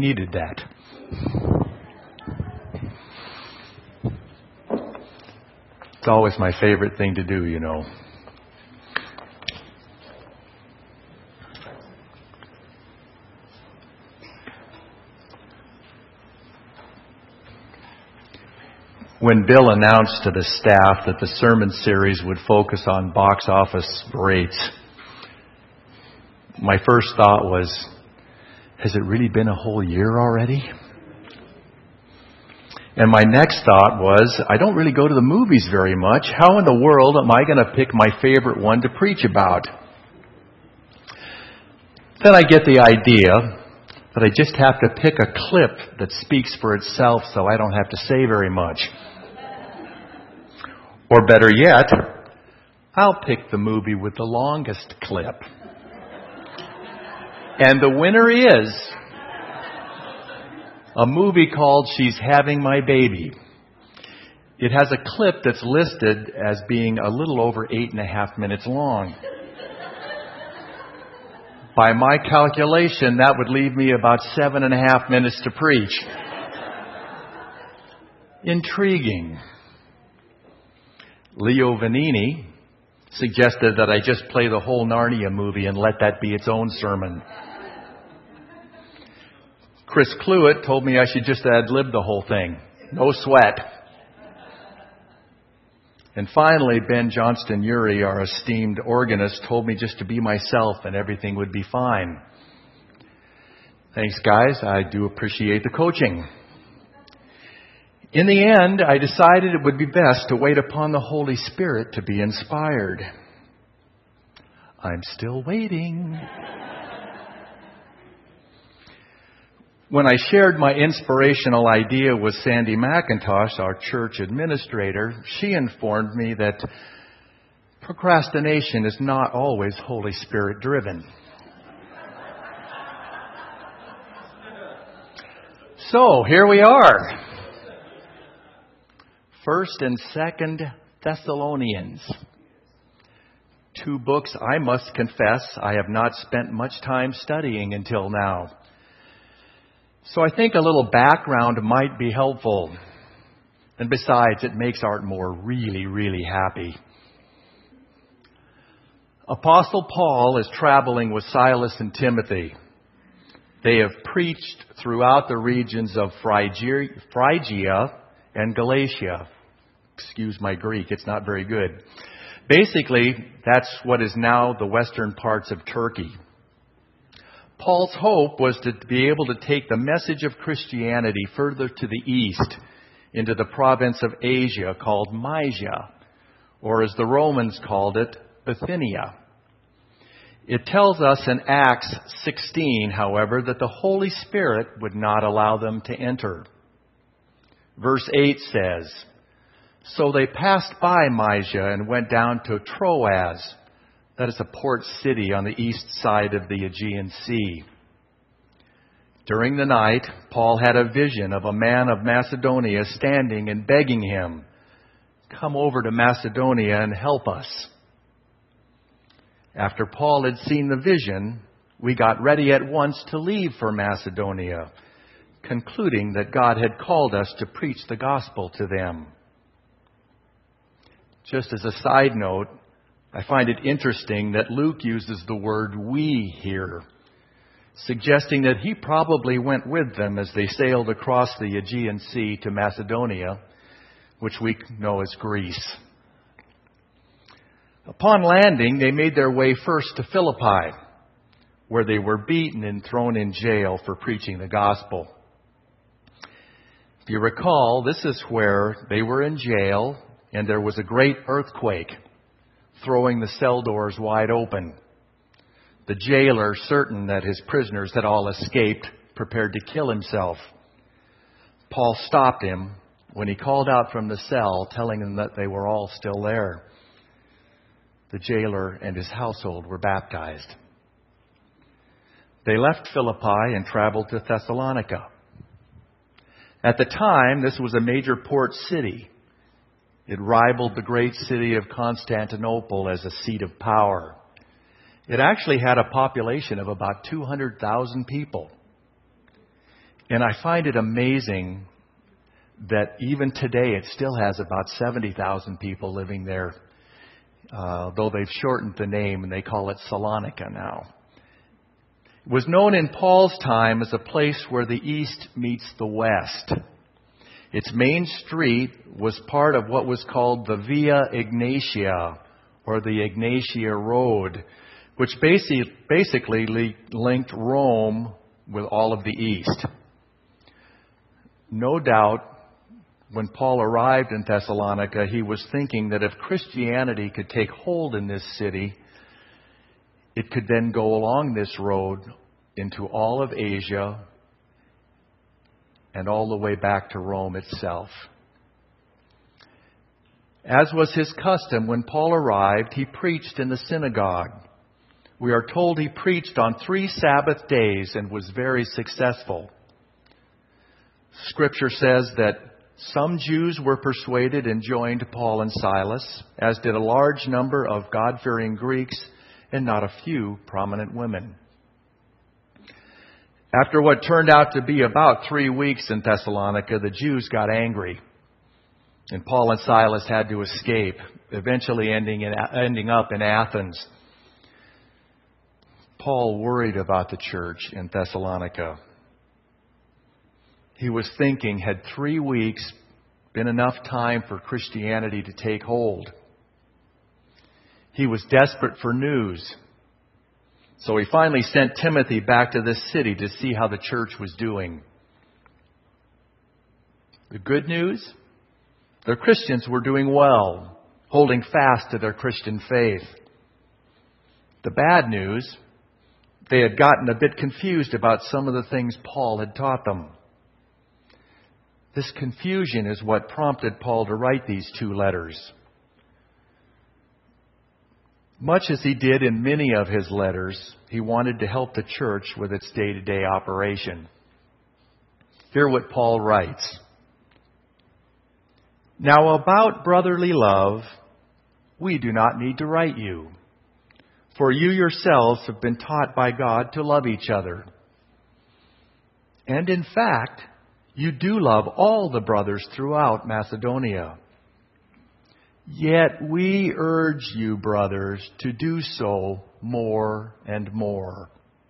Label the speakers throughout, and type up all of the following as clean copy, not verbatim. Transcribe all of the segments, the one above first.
Speaker 1: needed that. It's always my favorite thing to do, you know. When Bill announced to the staff that the sermon series would focus on box office rates, my first thought was, has it really been a whole year already? And my next thought was, I don't really go to the movies very much. How in the world am I going to pick my favorite one to preach about? Then I get the idea that I just have to pick a clip that speaks for itself so I don't have to say very much. Or better yet, I'll pick the movie with the longest clip. And the winner is a movie called She's Having My Baby. It has a clip that's listed as being a little over 8.5 minutes long. By my calculation, that would leave me about 7.5 minutes to preach. Intriguing. Leo Vanini suggested that I just play the whole Narnia movie and let that be its own sermon. Chris Cluett told me I should just ad-lib the whole thing. No sweat. And finally, Ben Johnston-Urie, our esteemed organist, told me just to be myself and everything would be fine. Thanks, guys. I do appreciate the coaching. In the end, I decided it would be best to wait upon the Holy Spirit to be inspired. I'm still waiting. When I shared my inspirational idea with Sandy McIntosh, our church administrator, she informed me that procrastination is not always Holy Spirit driven. So, here we are. 1st and 2nd Thessalonians. 2 books I must confess I have not spent much time studying until now. So I think a little background might be helpful. And besides, it makes Ardmore really, really happy. Apostle Paul is traveling with Silas and Timothy. They have preached throughout the regions of Phrygia and Galatia. Excuse my Greek, it's not very good. Basically, that's what is now the western parts of Turkey. Paul's hope was to be able to take the message of Christianity further to the east into the province of Asia called Mysia, or as the Romans called it, Bithynia. It tells us in Acts 16, however, that the Holy Spirit would not allow them to enter. Verse 8 says, "So they passed by Mysia and went down to Troas." That is a port city on the east side of the Aegean Sea. During the night, Paul had a vision of a man of Macedonia standing and begging him, "Come over to Macedonia and help us." After Paul had seen the vision, we got ready at once to leave for Macedonia, concluding that God had called us to preach the gospel to them. Just as a side note, I find it interesting that Luke uses the word "we" here, suggesting that he probably went with them as they sailed across the Aegean Sea to Macedonia, which we know as Greece. Upon landing, they made their way first to Philippi, where they were beaten and thrown in jail for preaching the gospel. If you recall, this is where they were in jail and there was a great earthquake, throwing the cell doors wide open. The jailer, certain that his prisoners had all escaped, prepared to kill himself. Paul stopped him when he called out from the cell, telling them that they were all still there. The jailer and his household were baptized. They left Philippi and traveled to Thessalonica. At the time, this was a major port city. It rivaled the great city of Constantinople as a seat of power. It actually had a population of about 200,000 people. And I find it amazing that even today it still has about 70,000 people living there, though they've shortened the name and they call it Salonika now. It was known in Paul's time as a place where the east meets the west. Its main street was part of what was called the Via Egnatia, or the Egnatia Road, which basically linked Rome with all of the east. No doubt, when Paul arrived in Thessalonica, he was thinking that if Christianity could take hold in this city, it could then go along this road into all of Asia and all the way back to Rome itself. As was his custom, when Paul arrived, he preached in the synagogue. We are told he preached on 3 Sabbath days and was very successful. Scripture says that some Jews were persuaded and joined Paul and Silas, as did a large number of God-fearing Greeks and not a few prominent women. After what turned out to be about 3 weeks in Thessalonica, the Jews got angry, and Paul and Silas had to escape, eventually ending up in Athens. Paul worried about the church in Thessalonica. He was thinking, had 3 weeks been enough time for Christianity to take hold? He was desperate for news. So he finally sent Timothy back to this city to see how the church was doing. The good news? The Christians were doing well, holding fast to their Christian faith. The bad news? They had gotten a bit confused about some of the things Paul had taught them. This confusion is what prompted Paul to write these 2 letters. Much as he did in many of his letters, he wanted to help the church with its day-to-day operation. Hear what Paul writes. Now about brotherly love, we do not need to write you, for you yourselves have been taught by God to love each other. And in fact, you do love all the brothers throughout Macedonia. Yet we urge you, brothers, to do so more and more.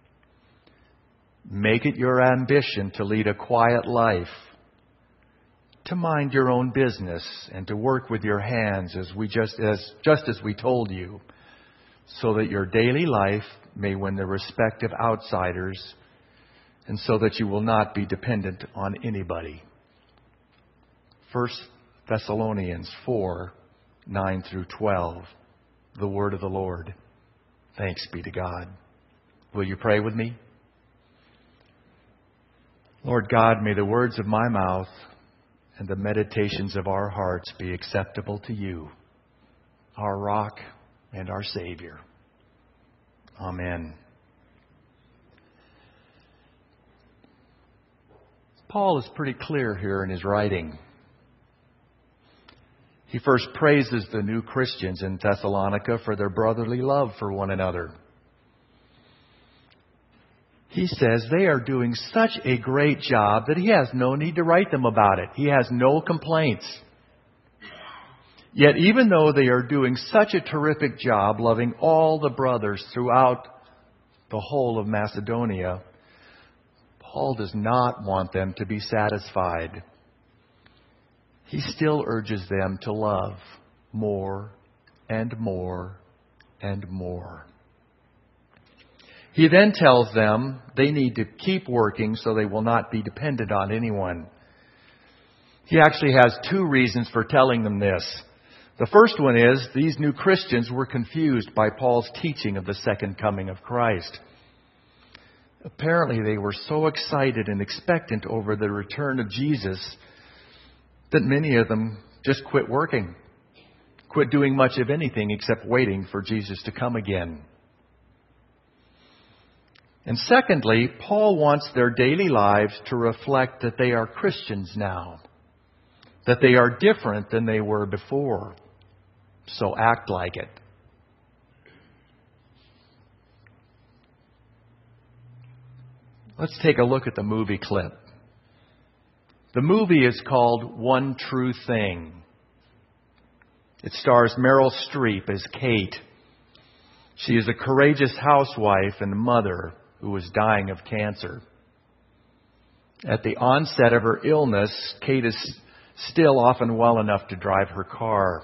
Speaker 1: Make it your ambition to lead a quiet life, to mind your own business, and to work with your hands as we told you, so that your daily life may win the respect of outsiders, and so that you will not be dependent on anybody. 1 Thessalonians 4:9-12. The word of the Lord. Thanks be to God. Will you pray with me? Lord God, may the words of my mouth and the meditations of our hearts be acceptable to you, our rock and our Savior. Amen. Paul is pretty clear here in his writing. He first praises the new Christians in Thessalonica for their brotherly love for one another. He says they are doing such a great job that he has no need to write them about it. He has no complaints. Yet even though they are doing such a terrific job loving all the brothers throughout the whole of Macedonia, Paul does not want them to be satisfied. He still urges them to love more and more and more. He then tells them they need to keep working so they will not be dependent on anyone. He actually has 2 reasons for telling them this. The first one is these new Christians were confused by Paul's teaching of the second coming of Christ. Apparently they were so excited and expectant over the return of Jesus that many of them just quit working, quit doing much of anything except waiting for Jesus to come again. And secondly, Paul wants their daily lives to reflect that they are Christians now, that they are different than they were before. So act like it. Let's take a look at the movie clip. The movie is called One True Thing. It stars Meryl Streep as Kate. She is a courageous housewife and mother who is dying of cancer. At the onset of her illness, Kate is still often well enough to drive her car.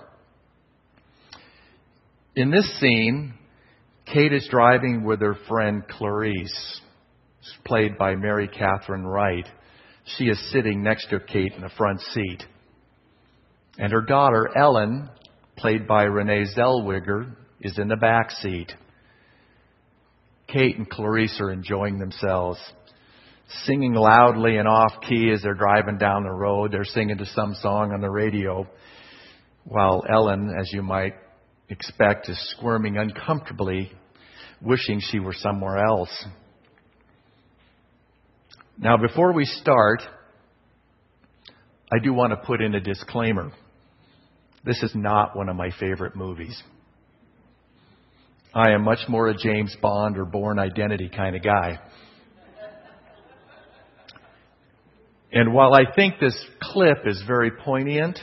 Speaker 1: In this scene, Kate is driving with her friend Clarice, played by Mary Catherine Wright. She is sitting next to Kate in the front seat. And her daughter, Ellen, played by Renee Zellweger, is in the back seat. Kate and Clarice are enjoying themselves, singing loudly and off-key as they're driving down the road. They're singing to some song on the radio, while Ellen, as you might expect, is squirming uncomfortably, wishing she were somewhere else. Now, before we start, I do want to put in a disclaimer. This is not one of my favorite movies. I am much more a James Bond or Bourne Identity kind of guy. And while I think this clip is very poignant,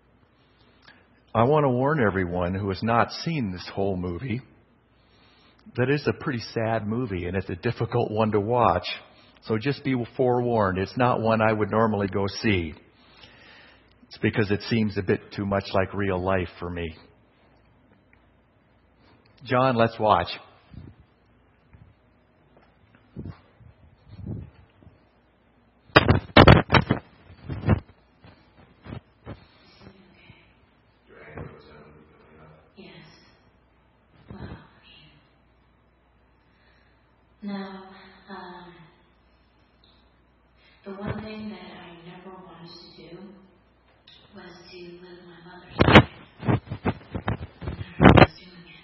Speaker 1: I want to warn everyone who has not seen this whole movie that it's a pretty sad movie and it's a difficult one to watch. So just be forewarned. It's not one I would normally go see. It's because it seems a bit too much like real life for me. John, let's watch.
Speaker 2: Now, the one thing that I never wanted to do was to live my mother's life. And I was doing it.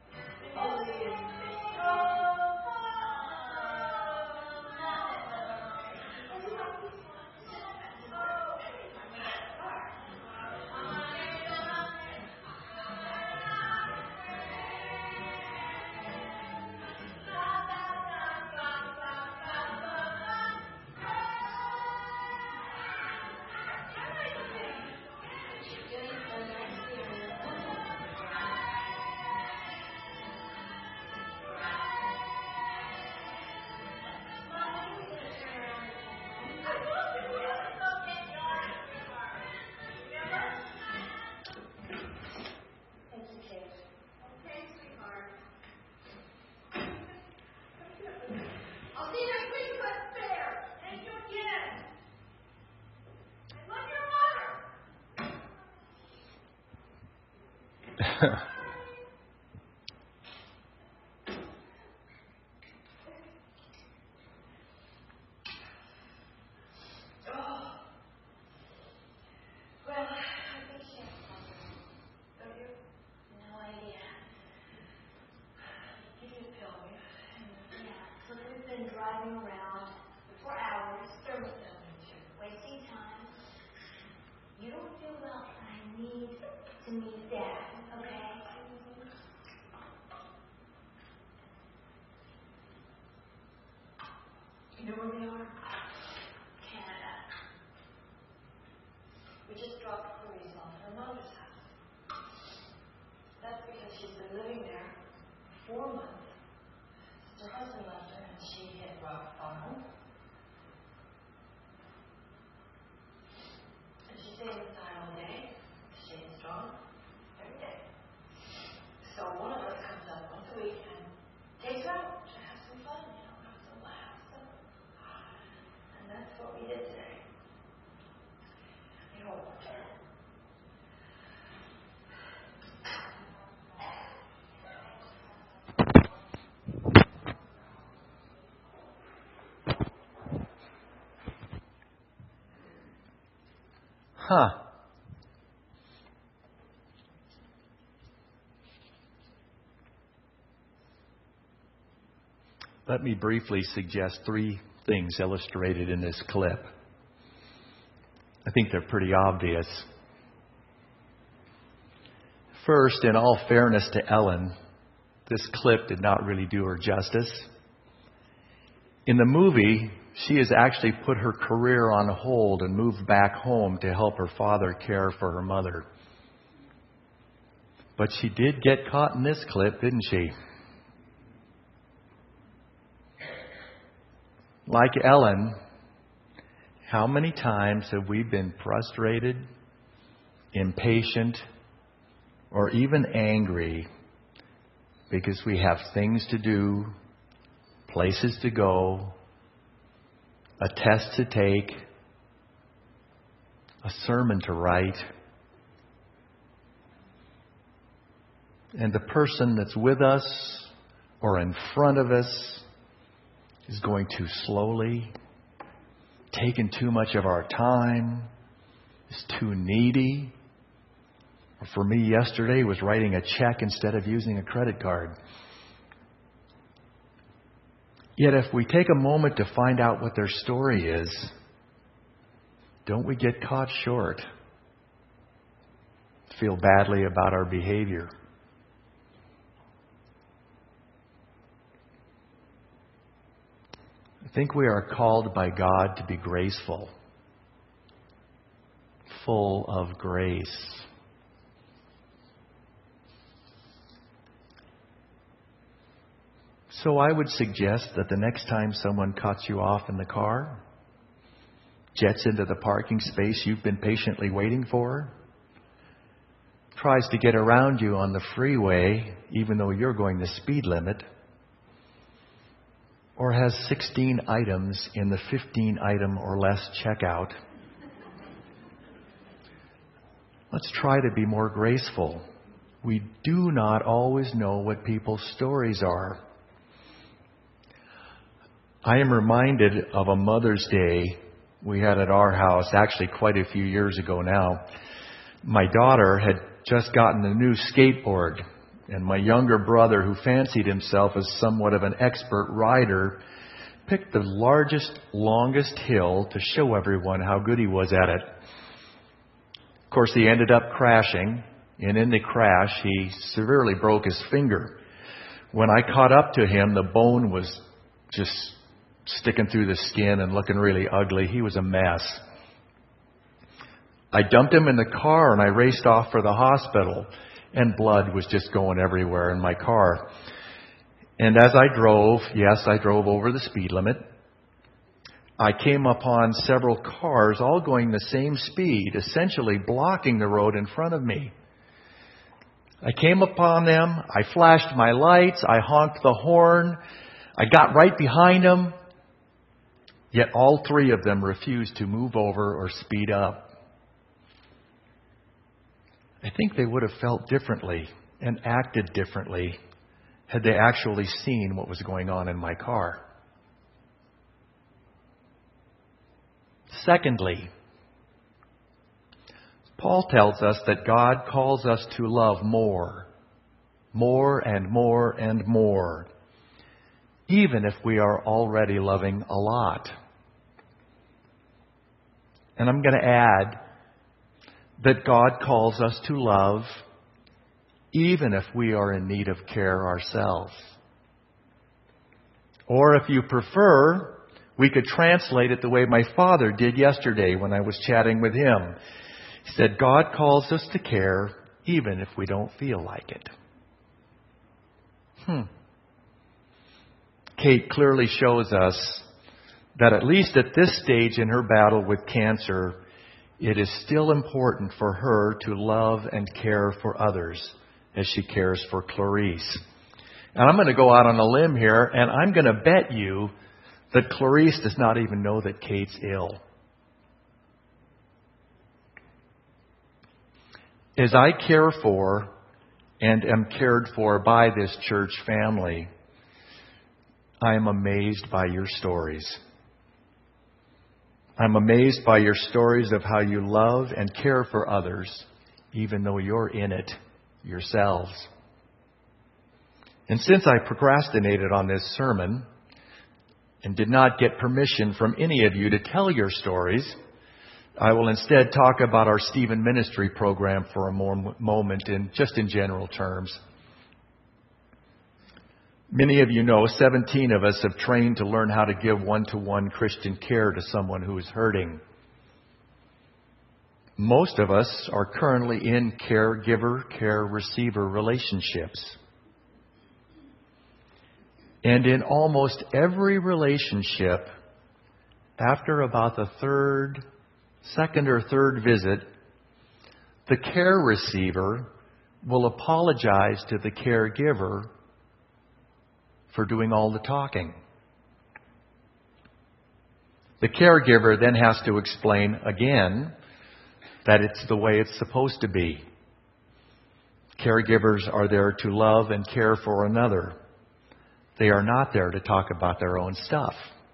Speaker 2: Driving around for hours, wasting time. You don't feel well, I need to meet Dad, okay? You know where we are? Canada. We just dropped Clarice off at her mother's house. That's because she's been living there for 4 months. Her husband left her and she hit rock bottom. And she stayed inside all day, staying strong, every day. So one of us comes up once a week and takes her out to have some fun, have some laughs. And that's what we did today.
Speaker 1: Huh. Let me briefly suggest 3 things illustrated in this clip. I think they're pretty obvious. First, in all fairness to Ellen, this clip did not really do her justice. In the movie, She has actually put her career on hold and moved back home to help her father care for her mother. But she did get caught in this clip, didn't she? Like Ellen, how many times have we been frustrated, impatient, or even angry because we have things to do, places to go, a test to take, a sermon to write, and the person that's with us or in front of us is going too slowly, taking too much of our time, is too needy. Or for me yesterday was writing a check instead of using a credit card. Yet if we take a moment to find out what their story is, don't we get caught short? Feel badly about our behavior. I think we are called by God to be graceful, full of grace. So I would suggest that the next time someone cuts you off in the car, jets into the parking space you've been patiently waiting for, tries to get around you on the freeway even though you're going the speed limit, or has 16 items in the 15-item or less checkout, let's try to be more graceful. We do not always know what people's stories are. I am reminded of a Mother's Day we had at our house, actually quite a few years ago now. My daughter had just gotten a new skateboard, and my younger brother, who fancied himself as somewhat of an expert rider, picked the largest, longest hill to show everyone how good he was at it. Of course, he ended up crashing, and in the crash, he severely broke his finger. When I caught up to him, the bone was just sticking through the skin and looking really ugly. He was a mess. I dumped him in the car and I raced off for the hospital, and blood was just going everywhere in my car. And as I drove, yes, I drove over the speed limit. I came upon several cars all going the same speed, essentially blocking the road in front of me. I came upon them. I flashed my lights. I honked the horn. I got right behind them. Yet all three of them refused to move over or speed up. I think they would have felt differently and acted differently had they actually seen what was going on in my car. Secondly, Paul tells us that God calls us to love more and more and more, even if we are already loving a lot. And I'm going to add that God calls us to love even if we are in need of care ourselves. Or if you prefer, we could translate it the way my father did yesterday when I was chatting with him. He said, God calls us to care even if we don't feel like it. Kate clearly shows us that at least at this stage in her battle with cancer, it is still important for her to love and care for others as she cares for Clarice. And I'm going to go out on a limb here, and I'm going to bet you that Clarice does not even know that Kate's ill. As I care for and am cared for by this church family, I am amazed by your stories. I'm amazed by your stories of how you love and care for others, even though you're in it yourselves. And since I procrastinated on this sermon and did not get permission from any of you to tell your stories, I will instead talk about our Stephen Ministry program for a moment in general terms. Many of you know 17 of us have trained to learn how to give one-to-one Christian care to someone who is hurting. Most of us are currently in caregiver-care-receiver relationships. And in almost every relationship, after about the second or third visit, the care receiver will apologize to the caregiver for doing all the talking. The caregiver then has to explain again that it's the way it's supposed to be. Caregivers are there to love and care for another. They are not there to talk about their own stuff.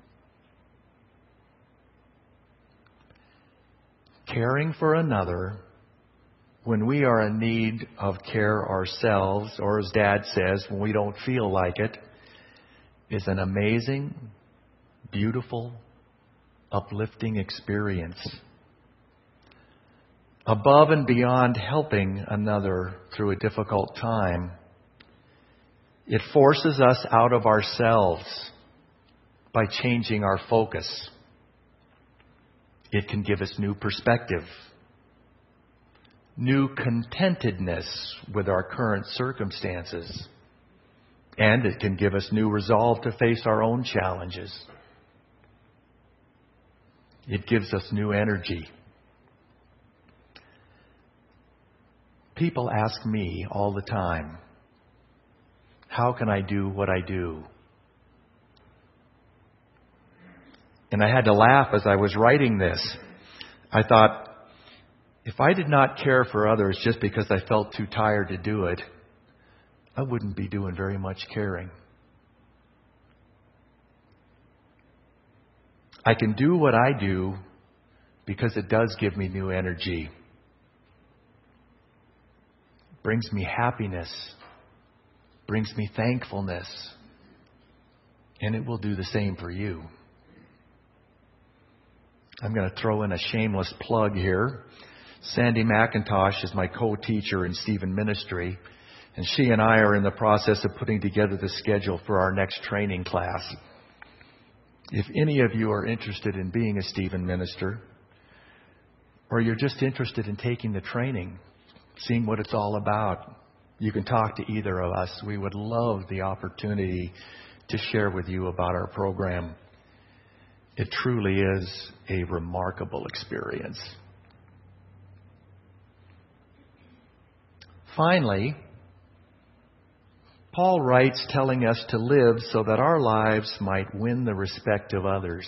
Speaker 1: Caring for another when we are in need of care ourselves, or as Dad says, when we don't feel like it, is an amazing, beautiful, uplifting experience. Above and beyond helping another through a difficult time, it forces us out of ourselves by changing our focus. It can give us new perspective, new contentedness with our current circumstances, and it can give us new resolve to face our own challenges. It gives us new energy. People ask me all the time, how can I do what I do? And I had to laugh as I was writing this. I thought, if I did not care for others just because I felt too tired to do it, I wouldn't be doing very much caring. I can do what I do because it does give me new energy. It brings me happiness, brings me thankfulness, and it will do the same for you. I'm going to throw in a shameless plug here. Sandy McIntosh is my co-teacher in Stephen Ministry, and she and I are in the process of putting together the schedule for our next training class. If any of you are interested in being a Stephen minister, or you're just interested in taking the training, seeing what it's all about, you can talk to either of us. We would love the opportunity to share with you about our program. It truly is a remarkable experience. Finally, Paul writes telling us to live so that our lives might win the respect of others.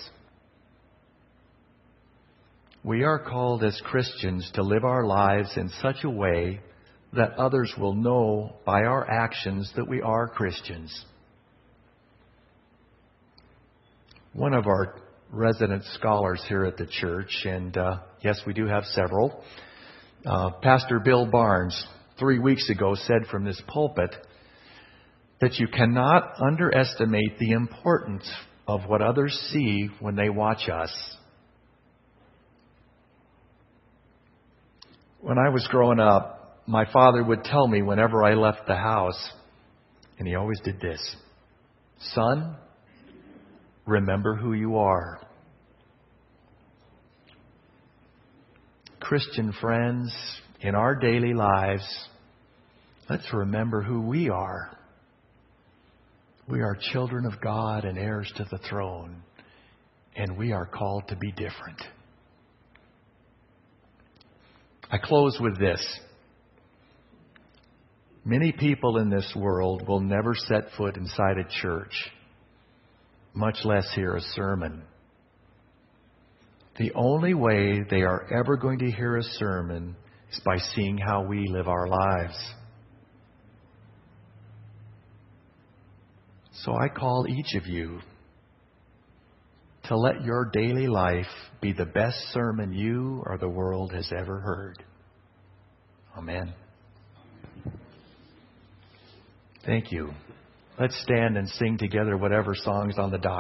Speaker 1: We are called as Christians to live our lives in such a way that others will know by our actions that we are Christians. One of our resident scholars here at the church, and yes, we do have several, Pastor Bill Barnes, 3 weeks ago said from this pulpit that you cannot underestimate the importance of what others see when they watch us. When I was growing up, my father would tell me whenever I left the house, and he always did this, "Son, remember who you are." Christian friends, in our daily lives, let's remember who we are. We are children of God and heirs to the throne, and we are called to be different. I close with this. Many people in this world will never set foot inside a church, much less hear a sermon. The only way they are ever going to hear a sermon is by seeing how we live our lives. So I call each of you to let your daily life be the best sermon you or the world has ever heard. Amen. Thank you. Let's stand and sing together whatever song's on the docket.